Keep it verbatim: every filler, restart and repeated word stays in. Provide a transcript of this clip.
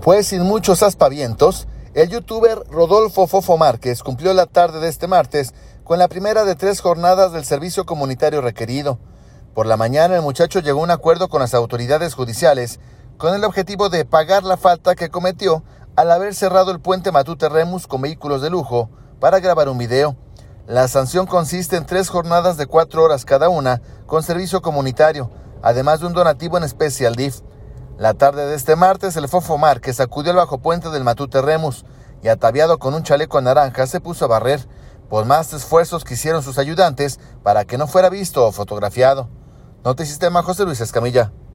Pues sin muchos aspavientos, el youtuber Rodolfo Fofo Márquez cumplió la tarde de este martes con la primera de tres jornadas del servicio comunitario requerido. Por la mañana el muchacho llegó a un acuerdo con las autoridades judiciales con el objetivo de pagar la falta que cometió al haber cerrado el puente Matute Remus con vehículos de lujo para grabar un video. La sanción consiste en tres jornadas de cuatro horas cada una con servicio comunitario, además de un donativo en especie al D I F. La tarde de este martes, el Fofo Márquez acudió al bajo puente del Matute Remus y, ataviado con un chaleco naranja, se puso a barrer, por más esfuerzos que hicieron sus ayudantes para que no fuera visto o fotografiado. Notisistema, José Luis Escamilla.